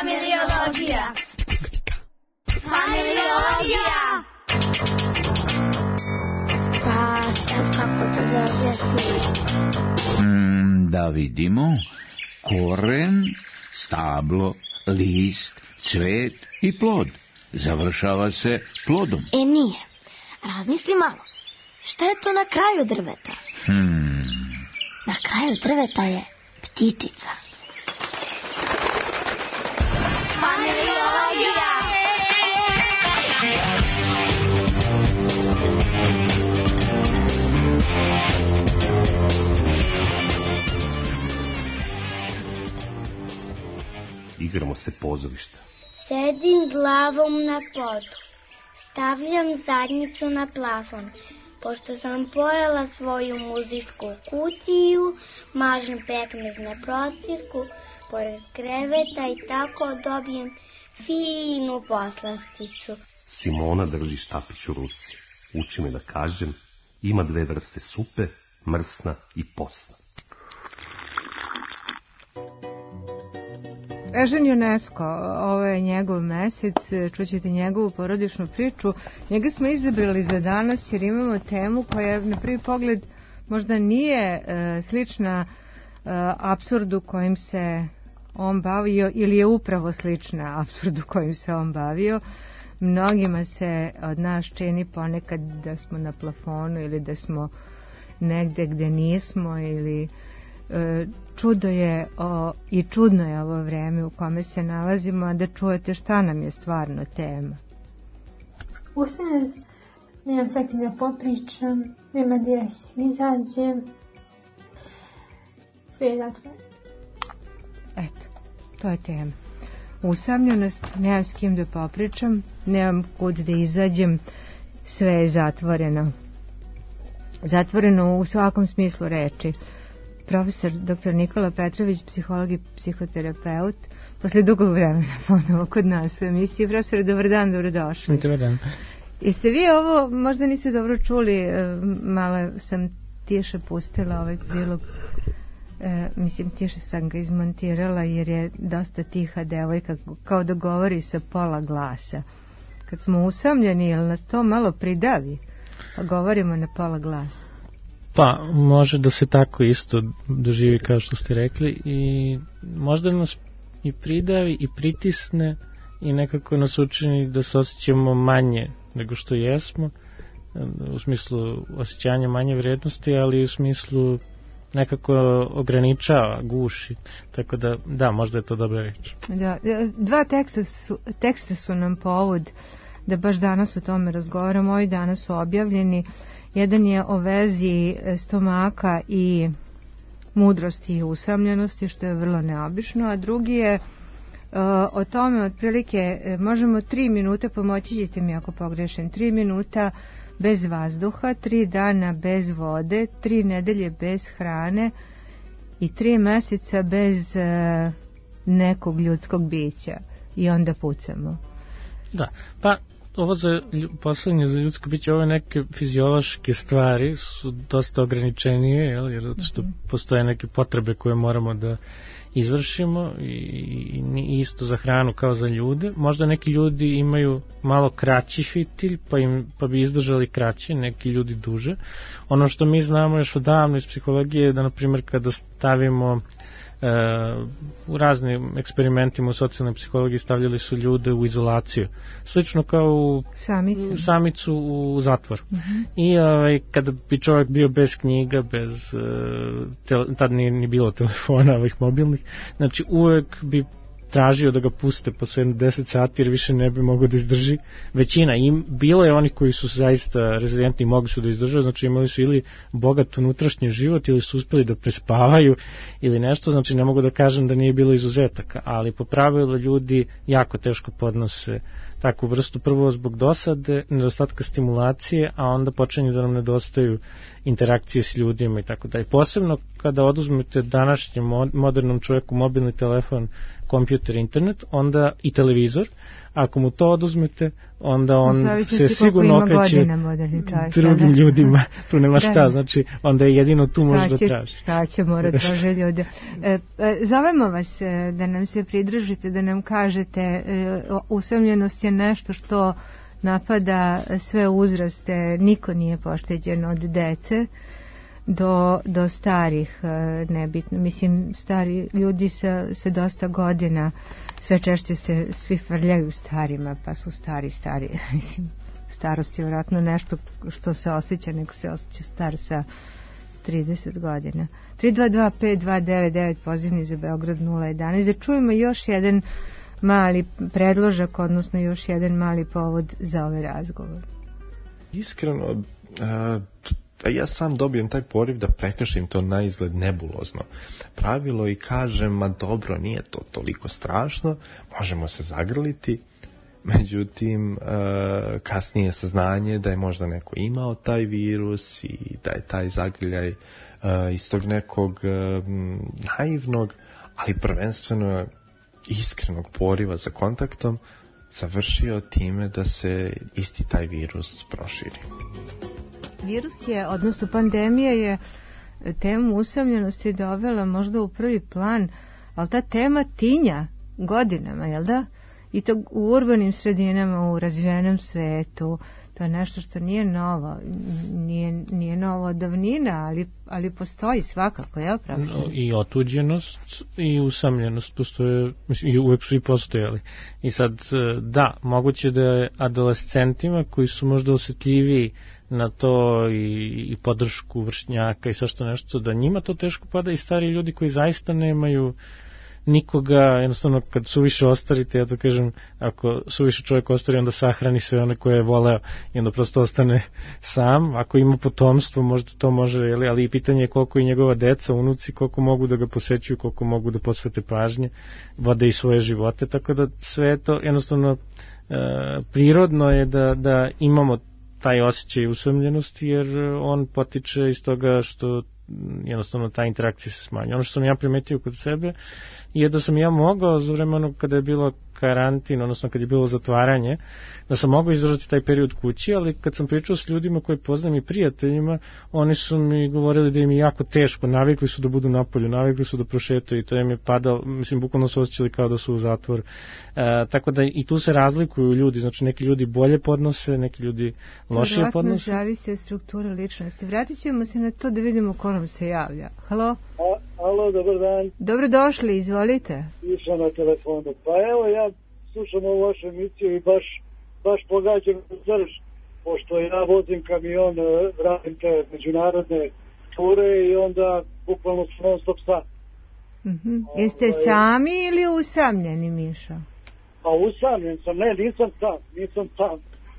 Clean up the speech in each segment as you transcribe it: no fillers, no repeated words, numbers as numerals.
Familiologija. Familiologija. Pa sad kako to da objasnim? Da vidimo. Koren, stablo, list, cvet i plod. Završava se plodom. Nije. Razmisli malo. Šta je to na kraju drveta? Na kraju drveta je ptičica. Familiologija. Igramo se pozorišta. Sedim glavom na podu. Stavljam zadnjicu na plafon. Pošto sam pojela svoju muzičku kutiju, mažem pekmez na procirku, pored kreveta i tako dobijem finu poslasticu. Simona drži štapić u ruci. Uči me da kažem, ima 2 vrste supe, mrsna i posna. Eugene Ionesco, ovo je njegov mesec, čućete njegovu porodičnu priču. Njega smo izabrali za danas jer imamo temu koja na prvi pogled možda nije slična apsurdu kojim se on bavio ili je upravo slična apsurdu kojim se on bavio. Mnogima se od nas čini ponekad da smo na plafonu ili da smo negde gde nismo ili čudo je i čudno je ovo vreme u kome se nalazimo, a da čujete šta nam je stvarno tema. Ustanem, nemam sa kim da popričam, nema gdje se izađem, sve je zatvoreno. Eto, to je tema. Usamljenost, nemam s kim da popričam, nemam kud da izađem, sve je zatvoreno. Zatvoreno u svakom smislu reči. Profesor dr. Nikola Petrović, psiholog i psihoterapeut, posle dugog vremena ponovo kod nas u emisiji. Profesor, dobar dan, dobrodošli. Dobar dan. Jeste vi ovo, možda niste dobro čuli, malo sam tiše pustila ovaj prilog, mislim tiše sam ga izmontirala jer je dosta tiha devojka, kao da govori sa pola glasa. Kad smo usamljeni, jel nas to malo pridavi, pa govorimo na pola glasa? Pa, može da se tako isto doživi kao što ste rekli i možda nas i pridavi i pritisne i nekako nas učini da se osjećamo manje nego što jesmo, u smislu osjećanja manje vrednosti, ali i u smislu nekako ograničava, guši, tako da, možda je to dobra reč. Da, 2 teksta su nam povod da baš danas o tome razgovaramo, ovi danas su objavljeni. Jedan je o vezi stomaka i mudrosti i usamljenosti, što je vrlo neobično, a drugi je o tome otprilike možemo 3 minute, pomoći ćete mi ako pogrešim, 3 minuta bez vazduha, 3 dana bez vode, 3 nedelje bez hrane i 3 meseca bez nekog ljudskog bića i onda pucamo. Da, pa ovo poslednje za ljudsko biće, ove neke fiziološke stvari su dosta ograničenije, jer zato što postoje neke potrebe koje moramo da izvršimo i isto za hranu kao za ljude. Možda neki ljudi imaju malo kraći fitilj, pa bi izdržali kraće, neki ljudi duže. Ono što mi znamo još odavno iz psihologije je da, na primjer, kada stavimo u raznim eksperimentima u socijalnoj psihologiji stavljali su ljude u izolaciju. Slično kao u samicu u zatvor. I kada bi čovjek bio bez knjiga, tad nije bilo telefona ovih mobilnih, znači uvek bi tražio da ga puste posle 10 sati jer više ne bi mogao da izdrži. Većina, bilo je onih koji su zaista rezilientni i mogli su da izdržaju, znači imali su ili bogat unutrašnji život ili su uspeli da prespavaju ili nešto, znači ne mogu da kažem da nije bilo izuzetaka, ali po pravilu ljudi jako teško podnose takvu vrstu, prvo zbog dosade, nedostatka stimulacije, a onda počinje da nam nedostaju interakcije s ljudima i tako dalje. Posebno kada oduzmete današnjem modernom čovjeku mobilni telefon, kompjuter, internet, onda i televizor, ako mu to oduzmete, onda on se sigurno okreće drugim ljudima, tu nema šta, znači onda je jedino tu može da traži. Šta će mora traže ljude. Zovemo vas da nam se pridružite, da nam kažete, usamljenost je nešto što napada sve uzraste, niko nije pošteđen od dece do starih, nebitno. Mislim, stari ljudi sa dosta godina, sve češće se svi frljaju starima, pa su stari. Mislim, starost je vjerojatno nešto što se osjeća, nego se osjeća star sa 30 godina. 322-5299, pozivni za Beograd 011. Da čujemo još jedan mali predložak, odnosno još jedan mali povod za ovaj razgovor. Iskreno, ja sam dobijem taj poriv da prekršim to na izgled nebulozno pravilo i kažem, ma dobro, nije to toliko strašno, možemo se zagrliti. Međutim, kasnije saznanje da je možda neko imao taj virus i da je taj zagrljaj iz tog nekog naivnog, ali prvenstveno iskrenog poriva za kontaktom završio time da se isti taj virus proširi. Virus je, odnosno pandemija je temu usamljenosti dovela možda u prvi plan, ali ta tema tinja godinama, jel da? I to u urbanim sredinama, u razvijenom svetu, to je nešto što nije novo, nije novo od davnina, ali postoji svakako, jel pravno? I otuđenost i usamljenost postoje, i uvek su i postojali. I sad, da, moguće da je adolescentima koji su možda osjetljiviji na to i podršku vršnjaka i svašta nešto, da njima to teško pada, i stari ljudi koji zaista nemaju nikoga, jednostavno kad suviše ostarite, ja to kažem, ako suviše čovjek ostari, onda sahrani sve one koje je voleo i onda prosto ostane sam. Ako ima potomstvo, možda to može, ali i pitanje je koliko i njegova deca, unuci, koliko mogu da ga posećuju, koliko mogu da posvete pažnje, vode i svoje živote, tako da sve to jednostavno prirodno je da imamo taj osjećaj usamljenosti, jer on potiče iz toga što jednostavno ta interakcija se smanjuje. Ono što sam ja primetio kod sebe je da sam ja mogao za vremenu kada je bilo karantin, odnosno kad je bilo zatvaranje, da sam mogao izdržati taj period kući, ali kad sam pričao s ljudima koji poznam i prijateljima, oni su mi govorili da im je jako teško, navikli su da budu napolju, navikli su da prošetaju i to im je padalo, mislim, bukvalno su osjećali kao da su u zatvor. Tako da i tu se razlikuju ljudi, znači neki ljudi bolje podnose, neki ljudi lošije podnose. Vjerojatno zavisi od strukture ličnosti. Vratit ćemo se na to da vidimo ko nam se javlja. Halo? Halo, dobar dan. Dobrodošli, izvolite. Išao na telefonu. Pa evo, ja slušam ovu vašu emisiju i baš pogađam u srž, pošto ja vozim kamion, radim te međunarodne ture i onda bukvalno su non stop sam. Jeste sami ili usamljeni, Miša? Pa usamljen sam, nisam sam.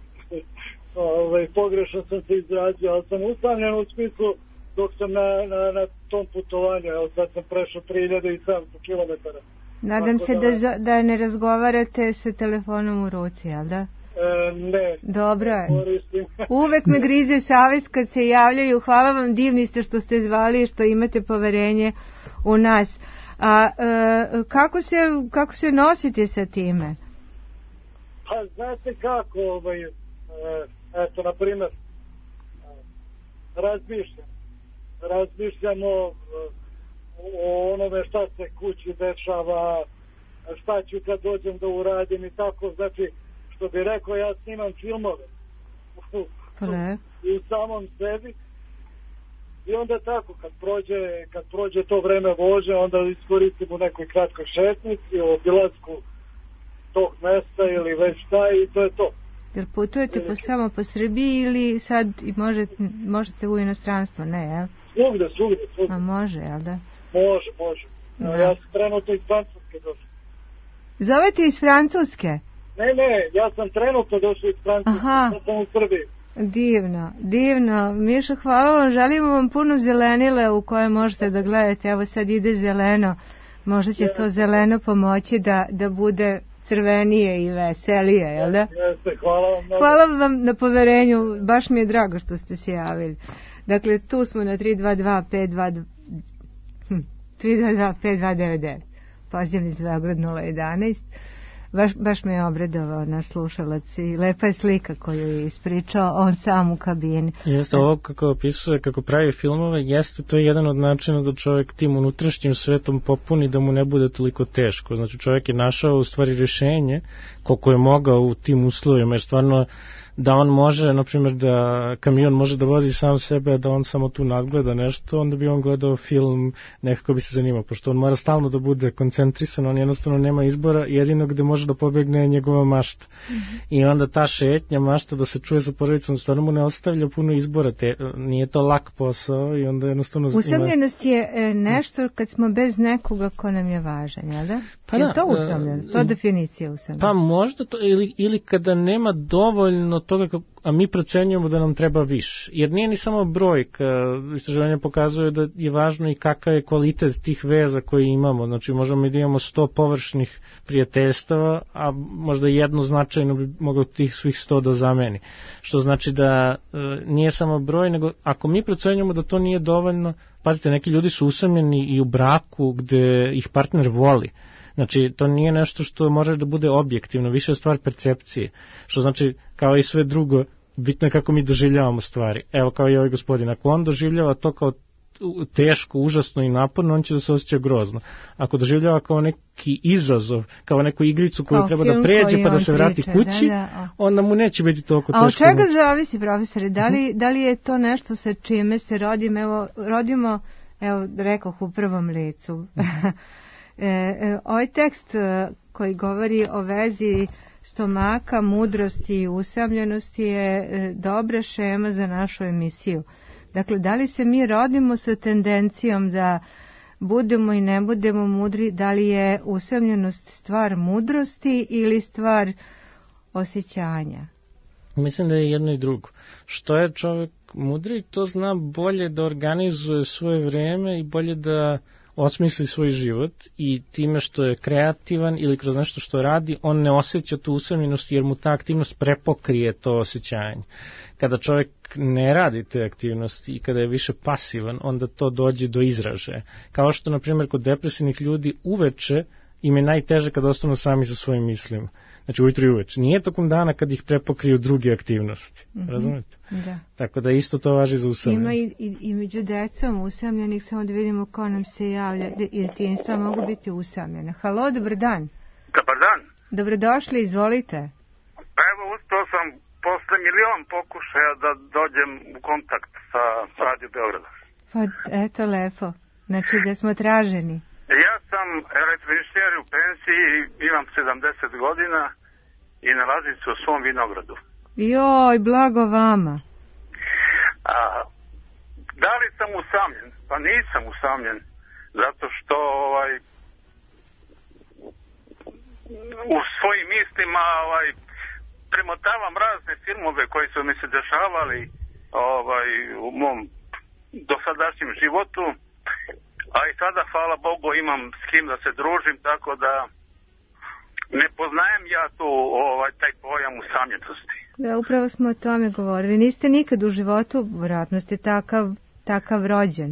Pogrešno sam se izrazio, ali sam usamljen u smislu dok sam na tom putovanju, evo sad sam prešao 3700 km. Nadam se da ne razgovarate sa telefonom u ruci, jel da? Ne. Dobro je. Uvek me grize savest kad se javljaju. Hvala vam, divni ste što ste zvali i što imate poverenje u nas. A kako se nosite sa time? Pa znate kako, eto, na primjer, razmišljamo o onome šta se kući dešava, šta ću kad dođem da uradim i tako, znači, što bi rekao, ja snimam filmove i u samom sebi i onda tako, kad prođe to vreme vožnje, onda iskoristim u nekoj kratkoj šetnici, u obilasku tog mesta ili već šta i to je to. Jel putujete samo po Srbiji ili sad možete u inostranstvo, ne, jel? Svugde. A može, jel da? Može. Ja sam trenutno iz Francuske došao. Zovete iz Francuske? Ne, ja sam trenutno došao iz Francuske, ja sam u Srbiji. Divno. Mišo, hvala vam, želimo vam puno zelenile u koje možete da gledate. Evo sad ide zeleno, možda će to zeleno pomoći da bude crvenije i veselije, jel da? Jeste, hvala vam mnogo. Hvala vam na poverenju, baš mi je drago što ste se javili. Dakle, tu smo na 322-5299. Pozivam iz Beograd 011. Baš me je obradovao naš slušalac i lepa je slika koju je ispričao on sam u kabini. Jeste, ovo kako opisuje, kako pravi filmove, jeste to jedan od načina da čovjek tim unutrašnjim svetom popuni da mu ne bude toliko teško. Znači čovjek je našao u stvari rješenje koliko je mogao u tim uslovima, jer stvarno da on može, na primjer da kamion može da vozi sam sebe, a da on samo tu nadgleda nešto, onda bi on gledao film, nekako bi se zanimao, pošto on mora stalno da bude koncentrisan, on jednostavno nema izbora, jedino gde može da pobegne je njegova mašta. I onda ta šetnja, mašta da se čuje sa porodicom, stvarno mu ne ostavlja puno izbora, nije to lak posao i onda jednostavno... Usamljenost je nešto kad smo bez nekoga ko nam je važan, jel da? Pa je to usamljenost? To je definicija usamljenosti? Pa možda to, ili kada nema dovoljno toga, a mi procenjujemo da nam treba više. Jer nije ni samo brojka, istraživanje pokazuje da je važno i kakav je kvalitet tih veza koje imamo. Znači možemo da imamo 100 površnih prijateljstava, a možda jedno značajno bi moglo tih svih 100 da zameni. Što znači da nije samo broj, nego ako mi procenjujemo da to nije dovoljno, pazite, neki ljudi su usamljeni i u braku gde ih partner voli. Znači, to nije nešto što može da bude objektivno, više je stvar percepcije. Što znači, kao i sve drugo, bitno je kako mi doživljavamo stvari. Evo, kao i ovaj gospodin, ako on doživljava to kao teško, užasno i naporno, on će da se osjeća grozno. Ako doživljava kao neki izazov, kao neku igricu koju treba da pređe pa da se vrati kući, onda mu neće biti toliko teško. A od čega zavisi, profesore? Da li je to nešto sa čime se rodimo, rekoh u prvom licu? Ovaj tekst koji govori o vezi stomaka, mudrosti i usamljenosti je dobra šema za našu emisiju. Dakle, da li se mi rodimo sa tendencijom da budemo i ne budemo mudri, da li je usamljenost stvar mudrosti ili stvar osjećanja? Mislim da je jedno i drugo. Što je čovjek mudri, to zna bolje da organizuje svoje vreme i bolje da osmisli svoj život i time što je kreativan ili kroz nešto što radi, on ne osjeća tu usamljenost jer mu ta aktivnost prepokrije to osjećanje. Kada čovjek ne radi te aktivnosti i kada je više pasivan, onda to dođe do izražaja. Kao što, na primjer, kod depresivnih ljudi uveče im je najteže kada ostanu sami sa svojim mislima. Znači ujutro i uveče. Nije tokom dana kad ih prepokriju druge aktivnosti. Razumete? Da. Tako da isto to važi za usamljenost. Ima i među decom usamljenih, samo da vidimo ko nam se javlja. I djetinjstva mogu biti usamljene. Halo, dobar dan. Dobar dan. Dobrodošli, izvolite. Pa evo, uspio sam posle milion pokušaja da dođem u kontakt sa Radio Beograda. Pa eto, lepo. Znači da smo traženi. Ja sam elektroinženjer u penziji, imam 70 godina i nalazim se u svom vinogradu. Joj, blago vama. Da li sam usamljen? Pa nisam usamljen, zato što u svojim mislima premotavam razne filmove koji su mi se dešavali u mom dosadašnjem životu. A i sada, hvala Bogu, imam s kim da se družim, tako da ne poznajem ja tu taj pojam usamljenosti. Da, upravo smo o tome govorili. Niste nikad u životu, vjerojatno ste takav rođen.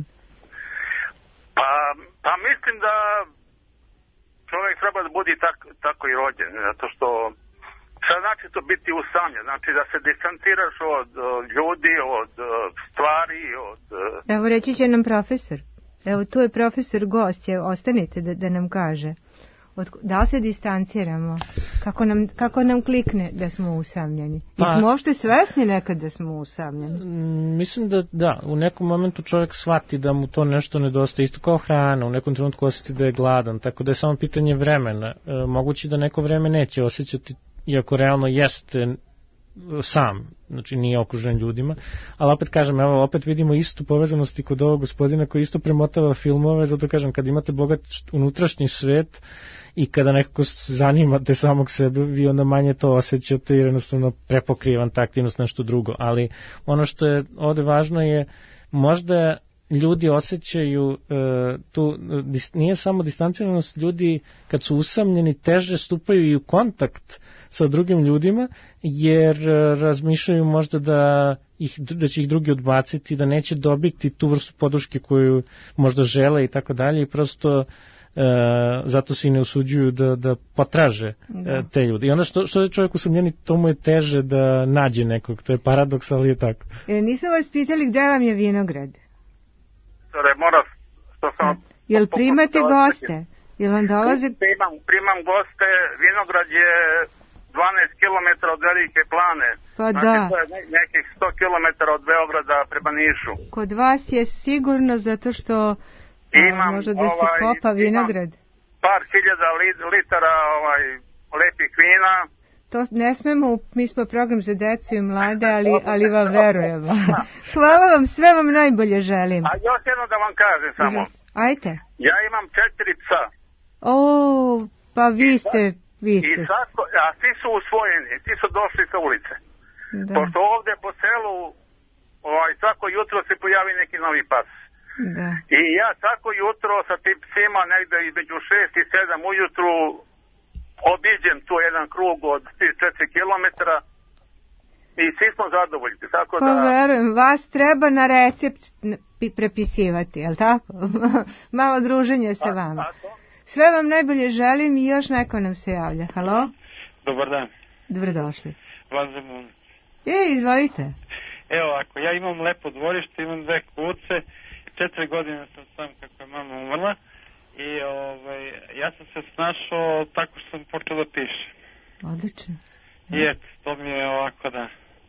Pa mislim da čovjek treba da bude tako i rođen, zato što šta znači to biti usamljen? Znači da se distanciraš od ljudi, od stvari, od... Evo, reći će nam profesor. Evo, tu je profesor gost, ostanite da nam kaže. Da li se distanciramo? Kako nam klikne da smo usamljeni? I smo uopšte svesni nekad da smo usamljeni? Mislim da, u nekom momentu čovjek shvati da mu to nešto nedostaje, isto kao hrana, u nekom trenutku osjeti da je gladan, tako da je samo pitanje vremena. Moguće da neko vreme neće osjećati, iako realno jeste sam, znači nije okružen ljudima, ali opet kažem, evo opet vidimo istu povezanost i kod ovog gospodina koji isto premotava filmove, zato kažem, kad imate bogat unutrašnji svet i kada nekako zanimate samog sebe, vi onda manje to osjećate jer jednostavno prepokrivan ta aktivnost nešto drugo, ali ono što je ovdje važno je možda ljudi osjećaju nije samo distanciranost, ljudi kad su usamljeni teže stupaju i u kontakt sa drugim ljudima, jer razmišljaju možda da će ih drugi odbaciti, da neće dobiti tu vrstu podrške koju možda žele i tako dalje, i prosto zato se i ne usuđuju da potraže te ljudi. I onda što je čovjek usamljeni, to mu je teže da nađe nekog. To je paradoks, ali je tako. Nisam vas pitali gde vam je vinograd? Jel primate goste? Jel vam dolaze? Primam goste, vinograd je 12 km od Velike Plane. Pa znači, da. To je nekih 100 km od Beograda prema Nišu. Kod vas je sigurno zato što može da se kopa vinograd. Par hiljada litara lepih vina. To ne smemo, mi smo program za decu i mlade, ali vam verujemo. Hvala vam, sve vam najbolje želim. A još jedno da vam kažem samo. Ajte. Ja imam 4 psa. Pa vi ste. A svi su usvojeni, svi su došli sa ulice. Da. Pošto ovdje po selu svako jutro se pojavi neki novi pas. Da. I ja svako jutro sa tim psima negde između 6 i 7 ujutru obiđem tu jedan krug od 4 kilometara i svi smo zadovoljni. Tako pa verujem, vas treba na recept prepisivati, jel tako? Malo druženje sa vama. Sve vam najbolje želim i još neko nam se javlja. Halo? Dobar dan. Dobrodošli. Vanzemun. Izvolite. Evo, ako ja imam lepo dvorište, imam 2 kuce, 4 godine sam kako je mama umrla i ja sam se snašao tako što sam počeo da pišem. Odlično. I eto, to mi je ovako da.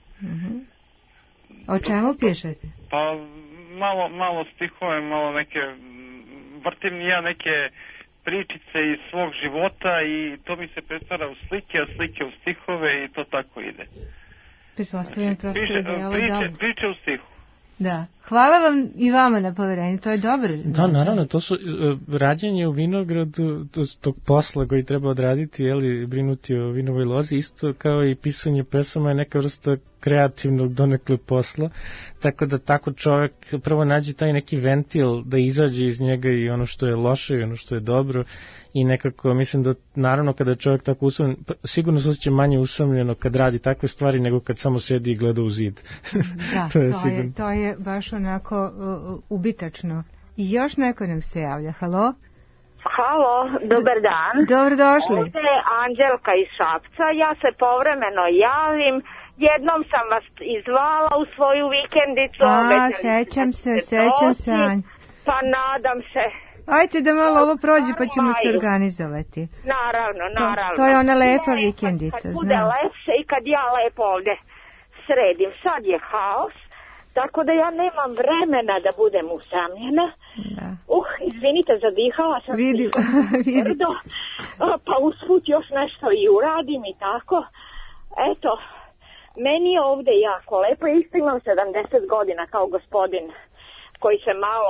O čemu pišete? Pa malo stihove, malo neke, vrtim ja neke pričice iz svog života i to mi se pretvara u slike, a slike u stihove i to tako ide. Pretpostavljam profesor da je ovo dobro. Priče u stihu. Da. Hvala vam i vama na poverenju, to je dobro. Da, naravno, to su rađenje u vinogradu, tog posla koji treba odraditi, brinuti o vinovoj lozi, isto kao i pisanje pesama je neka vrsta kreativnog donekle posla, tako da tako čovjek prvo nađe taj neki ventil da izađe iz njega i ono što je loše i ono što je dobro i nekako mislim da naravno kada je čovjek tako usamljen, sigurno se osjeća manje usamljeno kad radi takve stvari nego kad samo sedi i gleda u zid. Da, to je baš onako ubitačno. I još neko nam se javlja. Halo? Halo, dobar dan. Dobrodošli. Ovdje je Anđelka iz Šapca, ja se povremeno javim. Jednom sam vas izvala u svoju vikendicu. Sećam se. Pa nadam se. Ajde da malo ovo prođe pa ćemo se organizovati. Naravno. To je ona lepa vikendica, znam. Kad bude lepše i kad ja lepo ovdje sredim. Sad je haos, tako da ja nemam vremena da budem usamljena. Da. Izvinite, zadihala sam. Vidim. Pa usput još nešto i uradim i tako. Eto, meni je ovdje jako lepo. Isto imam 70 godina kao gospodin koji se malo...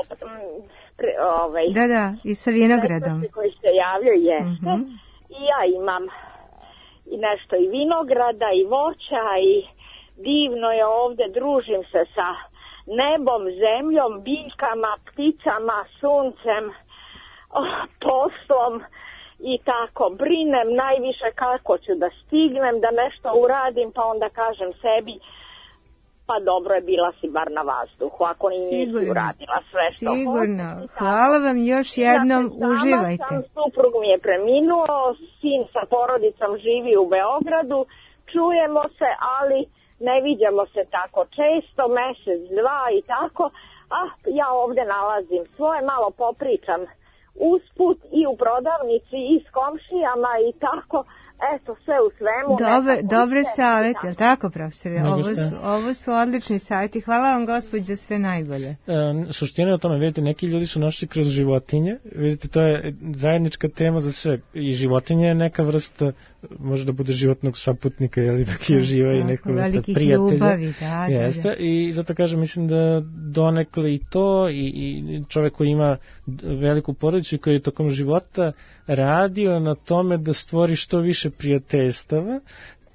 Da, i sa vinogradom. Koji se javljaju jeste. I ja imam i nešto i vinograda i voća i divno je ovdje, družim se sa nebom, zemljom, biljkama, pticama, suncem, poslom i tako. Brinem najviše kako ću da stignem, da nešto uradim, pa onda kažem sebi pa dobro je, bila si bar na vazduhu, ako nisi uradila sve što hoćeš. Sigurno, hvala vam još jednom, uživajte. Suprug mi je preminuo, sin sa porodicom živi u Beogradu, čujemo se, ali ne viđamo se tako često, mjesec, 2 i tako, a ja ovdje nalazim svoje, malo popričam usput i u prodavnici i s komšijama i tako. Eto, sve u svemu. Dobre savjeti, je li tako, profesore? Ovo su odlični savjeti. Hvala vam, gospođo, sve najbolje. Suština je o tome, vidite, neki ljudi su našli kroz životinje. Vidite, to je zajednička tema za sve. I životinje je neka vrsta, može da bude životnog saputnika, jeli, dok je živa i neka vrsta prijatelja. Ljubavi, da. I zato kažem, mislim da donekle i to, i čovjek koji ima veliku porodicu i koji je tokom života radio na tome da stvori što više prijateljstava,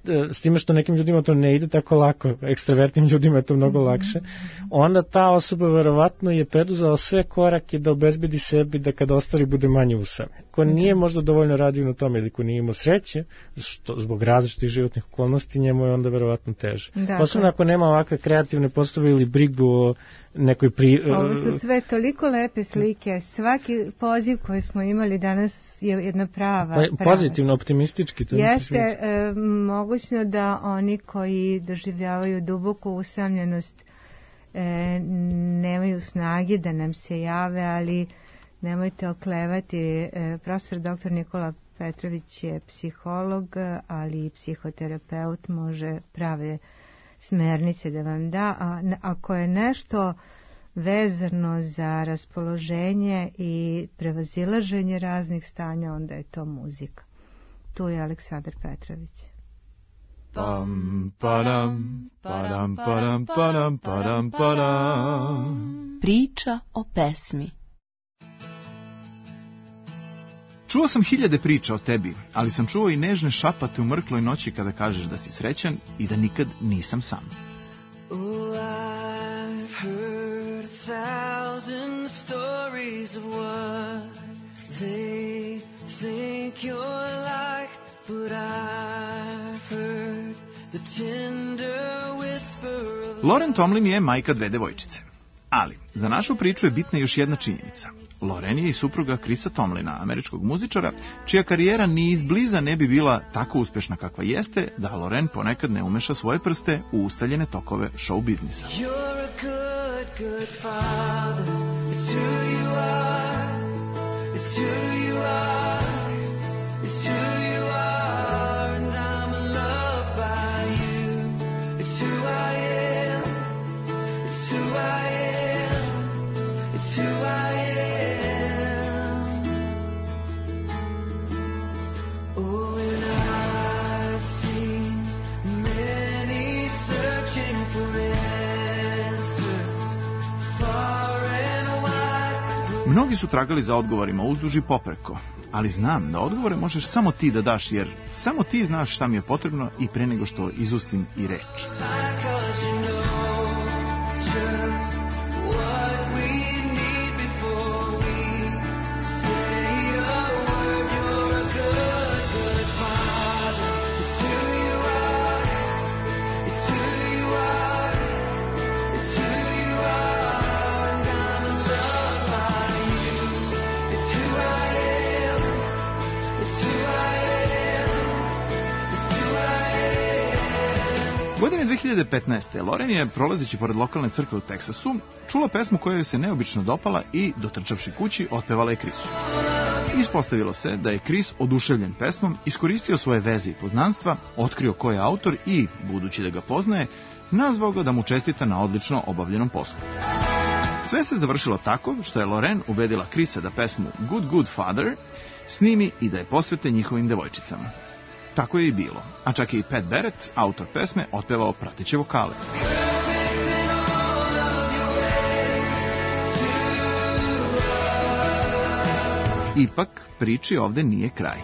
s time što nekim ljudima to ne ide tako lako, ekstravertnim ljudima je to mnogo lakše, onda ta osoba verovatno je preduzela sve korake da obezbedi sebi da kada ostari bude manje usamljen. Ko nije možda dovoljno radio na tome ili ko nije imao sreće, zbog različitih životnih okolnosti, njemu je onda verovatno teže. Posebno ako nema ovakve kreativne poslove ili brigu o nekoj Ovo su sve toliko lepe slike. Svaki poziv koji smo imali danas je jedna prava. Pozitivno, optimistički. To jeste mogućno da oni koji doživljavaju duboku usamljenost nemaju snage da nam se jave, ali nemojte oklevati. Profesor dr. Nikola Petrović je psiholog, ali i psihoterapeut, može prave smernice da vam da. A ako je nešto vezano za raspoloženje i prevazilaženje raznih stanja, onda je to muzika. Tu je Aleksandar Petrović. Pam, padam, padam, padam, padam, padam, padam. Priča o pesmi. Čuo sam hiljade priča o tebi, ali sam čuo i nežne šapate u mrkloj noći kada kažeš da si srećan i da nikad nisam sam. Oh, I've heard 1,000 stories of what they think you're like, but I've heard the tender whisper of... Lauren Tomlin je majka dve devojčice. Ali, za našu priču je bitna još jedna činjenica. Lauren je i supruga Chrisa Tomlina, američkog muzičara, čija karijera ni izbliza ne bi bila tako uspešna kakva jeste, da Lauren ponekad ne umeša svoje prste u ustaljene tokove show biznisa. You're a good, good father. It's who you are. It's who you are. It's who you are. And I'm loved by you. It's who I am. It's who I am. It's who I am. Mnogi su tragali za odgovorima uzduž i popreko, ali znam da odgovore možeš samo ti da daš, jer samo ti znaš šta mi je potrebno i pre nego što izustim i reč. Godine 2015. Lauren je, prolazeći pored lokalne crkve u Teksasu, čula pesmu koja joj se neobično dopala i, dotrčavši kući, otpevala je Chrisu. Ispostavilo se da je Chris, oduševljen pesmom, iskoristio svoje veze i poznanstva, otkrio ko je autor i, budući da ga poznaje, nazvao ga da mu čestita na odlično obavljenom poslu. Sve se završilo tako što je Lauren ubedila Chrisa da pesmu Good Good Father snimi i da je posvete njihovim devojčicama. Tako je i bilo, a čak i Pat Barrett, autor pesme, otpevao prateće vokale. Ipak, priči ovde nije kraj.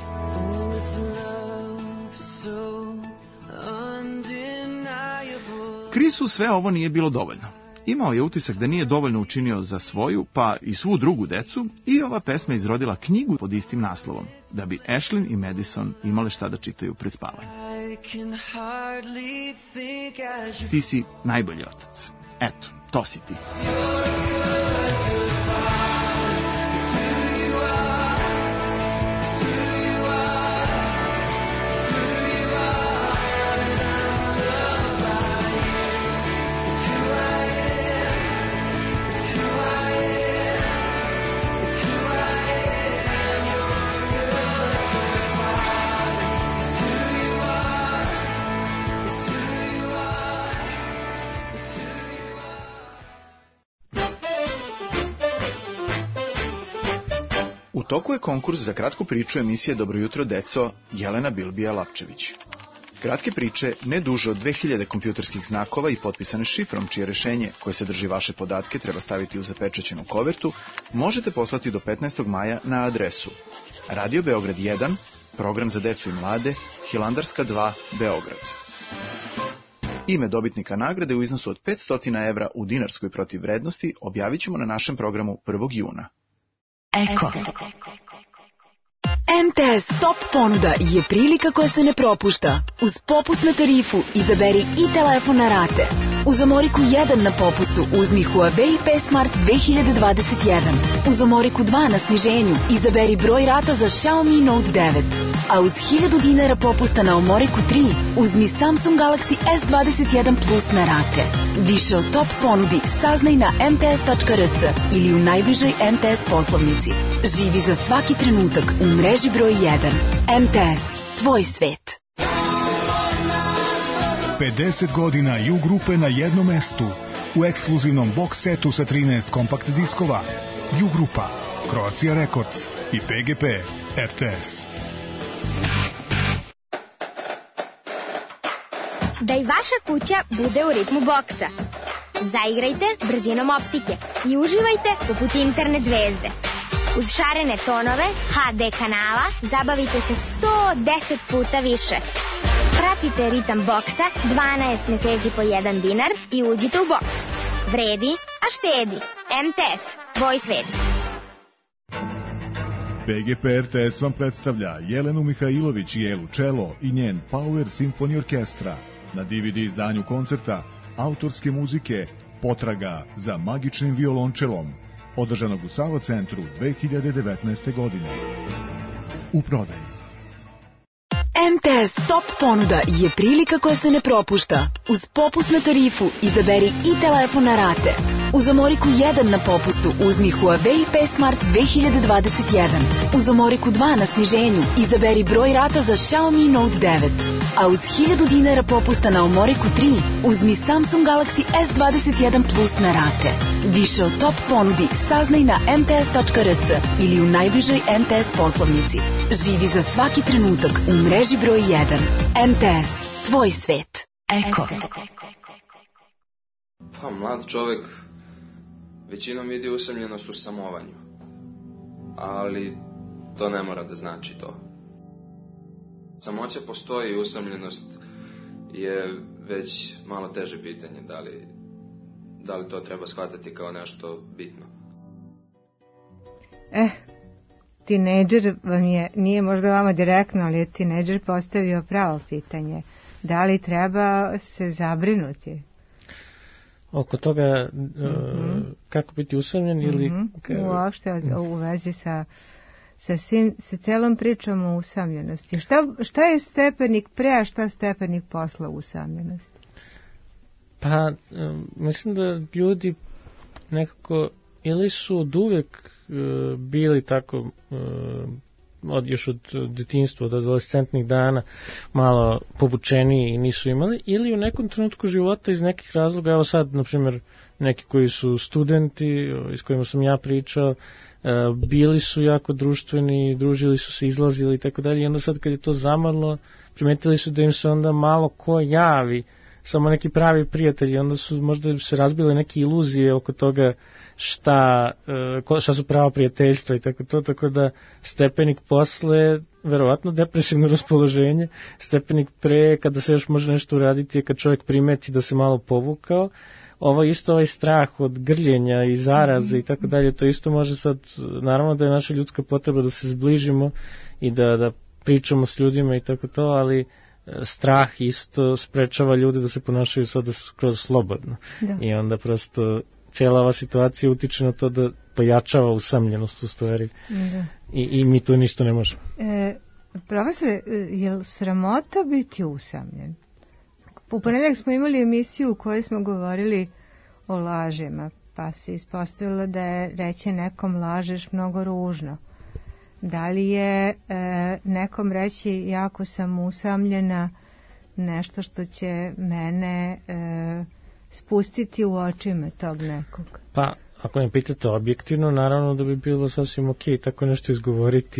Chrisu sve ovo nije bilo dovoljno. Imao je utisak da nije dovoljno učinio za svoju, pa i svu drugu decu, i ova pesma izrodila knjigu pod istim naslovom, da bi Ashlyn i Madison imale šta da čitaju pred spavanje. Ti si najbolji otac. Eto, to si ti. U toku je konkurs za kratku priču emisije Dobro jutro, deco, Jelena Bilbija-Lapčević. Kratke priče, ne duže od 2000 kompjuterskih znakova i potpisane šifrom, čije rešenje, koje sadrži vaše podatke, treba staviti u zapečaćenu kovertu, možete poslati do 15. maja na adresu Radio Beograd 1, Program za decu i mlade, Hilandarska 2, Beograd. Ime dobitnika nagrade u iznosu od 500 evra u dinarskoj protivvrednosti objavit ćemo na našem programu 1. juna. Eko. MTS Top ponuda je prilika koja se ne propušta. Uz popust na tarifu izaberi i telefon na rate. Uz Omoriku 1 na popustu uzmi Huawei P Smart 2021. Uz Omoriku 2 na sniženju izaberi broj rata za Xiaomi Note 9. A uz 1000 dinara popusta na Omoriku 3 uzmi Samsung Galaxy S21 Plus na rate. Više o Top ponudi saznaj na mts.rs ili u najbližoj MTS poslovnici. Živi za svaki trenutak u mreži broj 1. MTS, tvoj svet. 50 godina U grupe na jednom mestu. U ekskluzivnom box setu sa 13 kompakt diskova. U grupa, Croatia Records i PGP RTS. Da i vaša kuća bude u ritmu boksa. Zaigrajte brzinom optike i uživajte poput internet zvezde. Uz šarene tonove HD kanala zabavite se 110 puta više. Pratite ritam boksa 12 meseci po 1 dinar i uđite u boks. Vredi, a štedi. MTS, tvoj svet. PGP RTS vam predstavlja Jelenu Mihajlović i Jelu Čelo i njen Power Symphony Orkestra. Na DVD izdanju koncerta autorske muzike Potraga za magičnim violončelom, održanog u Sava centru 2019. godine. U prodaji. MTS Top ponuda je prilika koja se ne propušta. Uz popust na tarifu izaberi i telefon na rate. Uz Omoriku 1 na popustu uzmi Huawei P Smart 2021. Uz Omoriku 2 na sniženju izaberi broj rata za Xiaomi Note 9. A uz 1000 dinara popusta na Omoriku 3 uzmi Samsung Galaxy S21 Plus na rate. Više o Top ponudi saznaj na mts.rs ili u najbližoj MTS poslovnici. Živi za svaki trenutak u mreži broj 1. MTS, tvoj svet. Eko. Pa, mlad čovek većinom vidi usamljenost u samovanju. Ali to ne mora da znači to. Samoća postoji i usamljenost je već malo teže pitanje. Da li to treba shvatati kao nešto bitno? Tinejdžer vam je, nije možda vama direktno, ali je tinejdžer postavio pravo pitanje. Da li treba se zabrinuti? Oko toga kako biti usamljen ili... Uopšte u vezi sa celom pričom o usamljenosti. Šta je stepenik pre, a šta stepenik posla usamljenosti? Pa, mislim da ljudi nekako ili su od uvek bili tako još od detinjstva, od adolescentnih dana malo povučeniji i nisu imali, ili u nekom trenutku života iz nekih razloga, evo sad, na primjer, neki koji su studenti, s kojima sam ja pričao, bili su jako društveni, družili su se, izlazili i tako dalje, i onda sad kad je to zamrlo, primetili su da im se onda malo ko javi, samo neki pravi prijatelji, onda su možda se razbile neke iluzije oko toga šta su prava prijateljstva i tako da stepenik posle, verovatno depresivno raspoloženje, stepenik pre, kada se još može nešto uraditi, je kad čovjek primeti da se malo povukao. Ovaj strah od grljenja i zaraze i tako dalje, to isto može sad, naravno da je naša ljudska potreba da se zbližimo i da pričamo s ljudima i tako to, ali strah isto sprečava ljude da se ponašaju sada skroz slobodno. Da. I onda prosto cijela ova situacija utiče na to da pojačava usamljenost u stvari. Da. I mi tu ništa ne možemo. Profesore, je li sramota biti usamljen? U ponedjeljak smo imali emisiju u kojoj smo govorili o lažima, pa se ispostavilo da je reći nekom lažeš mnogo ružno. Da li je nekom reći jako sam usamljena nešto što će mene spustiti u očima tog nekog? Pa, ako me pitate objektivno, naravno da bi bilo sasvim okej tako nešto izgovoriti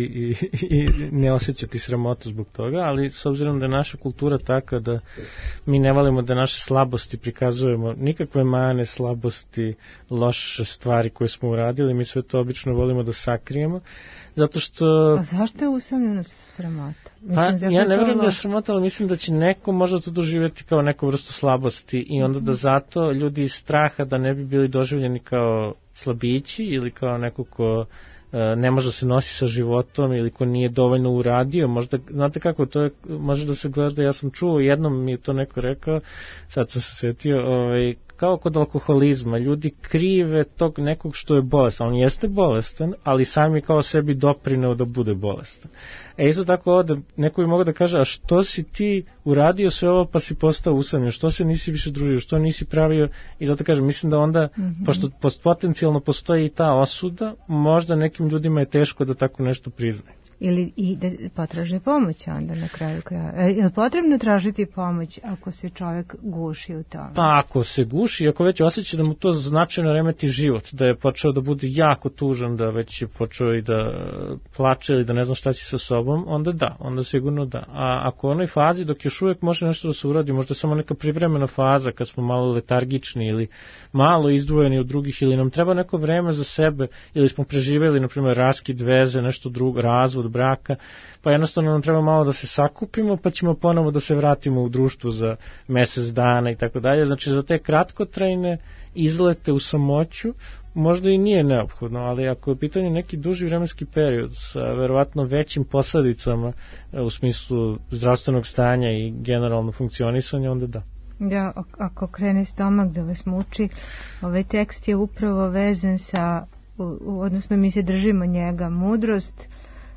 i ne osjećati sramotu zbog toga, ali s obzirom da je naša kultura taka da mi ne volimo da naše slabosti prikazujemo, nikakve mane, slabosti, loše stvari koje smo uradili, mi sve to obično volimo da sakrijemo, zato što... A zašto je usamljenost sramota? Mislim, ja ne verujem da je sramota, ali mislim da će neko možda to doživjeti kao neku vrstu slabosti i onda da zato ljudi iz straha da ne bi bili doživljeni kao slabići ili kao neko ko ne može se nosi sa životom ili ko nije dovoljno uradio, možda, znate kako, to je, može da se gleda, ja sam čuo, jednom mi je to neko rekao, sad sam se sjetio, kao kod alkoholizma, ljudi krive tog nekog što je bolestan, on jeste bolestan, ali sam je kao sebi doprineo da bude bolestan. Isto tako ovdje, neko bi mogao da kaže, a što si ti uradio sve ovo pa si postao usamljen, što se nisi više družio, što nisi pravio, i zato kažem, mislim da onda, pošto potencijalno postoji i ta osuda, možda nekim ljudima je teško da tako nešto priznaju. Ili i da potraži pomoć onda na kraju kraja. Je li potrebno tražiti pomoć ako se čovjek guši u tome? Pa ako se guši, ako već osjeća da mu to značajno remeti život, da je počeo da bude jako tužan, da već je počeo i da plače ili da ne zna šta će sa sobom, onda da, onda sigurno da. A ako u onoj fazi dok još uvijek može nešto da se uradi, možda samo neka privremena faza kad smo malo letargični ili malo izdvojeni od drugih ili nam treba neko vreme za sebe ili smo preživjeli, na primjer, raskid veze, nešto drugo, razvod braka, pa jednostavno nam treba malo da se sakupimo, pa ćemo ponovo da se vratimo u društvo za mjesec dana i tako dalje. Znači za te kratkotrajne izlete u samoću možda i nije neophodno, ali ako je u pitanju neki duži vremenski period sa verovatno većim posledicama u smislu zdravstvenog stanja i generalno funkcionisanja, onda da. Da, ako krene stomak da vas muči, ovaj tekst je upravo vezan sa, odnosno mi se držimo njega, mudrost,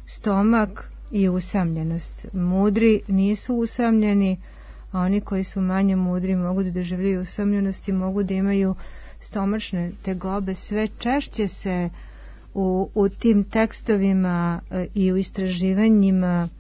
stomak i usamljenost. Mudri nisu usamljeni, a oni koji su manje mudri mogu da doživljaju usamljenost i mogu da imaju stomačne tegobe. Sve češće se u tim tekstovima i u istraživanjima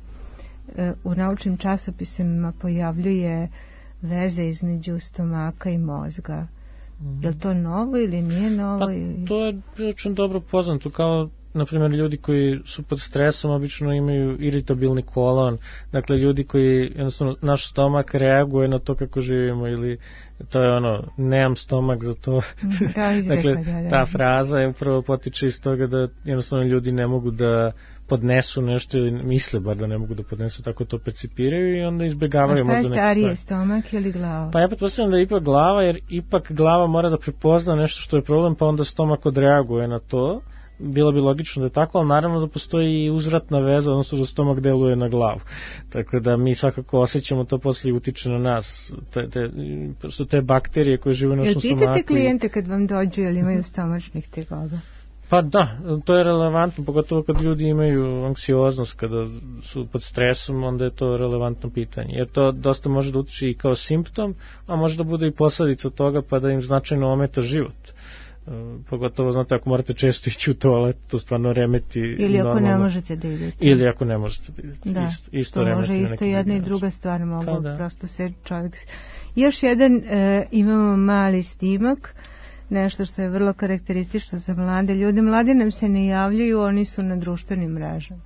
u naučnim časopisima pojavljuje veze između stomaka i mozga. Je li to novo ili nije novo? Pa, to je prilično dobro poznato, kao na primjer ljudi koji su pod stresom obično imaju iritabilni kolon, dakle ljudi koji, jednostavno, naš stomak reaguje na to kako živimo, ili to je ono, nemam stomak za to. Dakle, ta fraza je upravo potiče iz toga da jednostavno ljudi ne mogu da podnesu nešto ili misle bar da ne mogu da podnesu, tako to percipiraju i onda izbjegavaju. A šta je starije, stomak ili glava? Pa ja pretpostavljam da je ipak glava, jer ipak glava mora da prepozna nešto što je problem, pa onda stomak odreaguje na to. Bilo bi logično da je tako, ali naravno da postoji i uzvratna veza, odnosno da stomak deluje na glavu. Tako da mi svakako osjećamo to, poslije utiče na nas. Prosto te bakterije koje žive u našom stomaku. Jel pitate klijente kad vam dođu ili imaju stomačnih tegoba? Pa da, to je relevantno, pogotovo kad ljudi imaju anksioznost, kada su pod stresom, onda je to relevantno pitanje. Jer to dosta može da utiče i kao simptom, a može da bude i posljedica toga, pa da im značajno ometa život. Pogotovo, znate, ako morate često ići u toalet, to stvarno remeti. Ili ako ne možete da idete. Ili ako ne možete da idete. Da, isto to može isto jedna i druga stvar mogu, prosto se čovjek... Još jedan, imamo mali snimak, nešto što je vrlo karakteristično za mlade ljude. Mladi nam se ne javljaju, oni su na društvenim mrežama.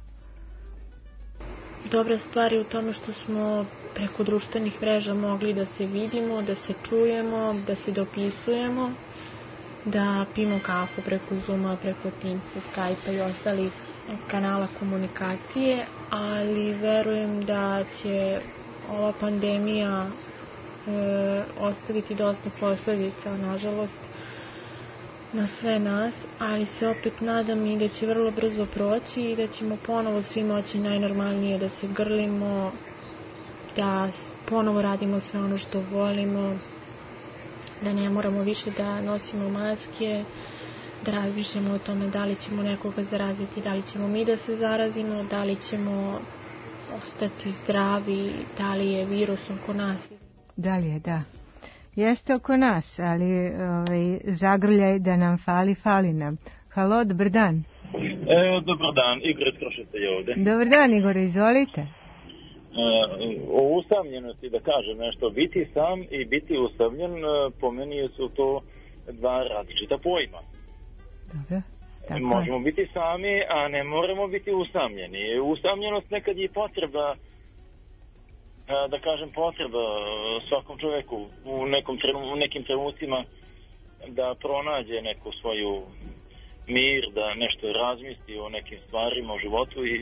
Dobra stvar je u tome što smo preko društvenih mreža mogli da se vidimo, da se čujemo, da se dopisujemo, da pijemo kafu preko Zooma, preko Teamsa, Skype-a i ostalih kanala komunikacije, ali verujem da će ova pandemija ostaviti dosta posljedica, nažalost, na sve nas, ali se opet nadam i da će vrlo brzo proći i da ćemo ponovo svi moći najnormalnije da se grlimo, da ponovo radimo sve ono što volimo, da ne moramo više da nosimo maske, da razmišljamo o tome da li ćemo nekoga zaraziti, da li ćemo mi da se zarazimo, da li ćemo ostati zdravi, da li je virus oko nas. Da li je, da. Jeste oko nas, ali zagrljaj da nam fali nam. Halo, dobar dan. Evo, dobar dan, Igor iz Krošeca je ovdje. Dobar dan, Igor, izvolite. O usamljenosti da kažem nešto, biti sam i biti usamljen, po meni su to dva različita pojma. Dobro. Tako Možemo biti sami, a ne moramo biti usamljeni. Usamljenost nekad je potreba, da kažem potreba svakom čoveku u nekim trenucima da pronađe neku svoju mir, da nešto razmisli o nekim stvarima u životu i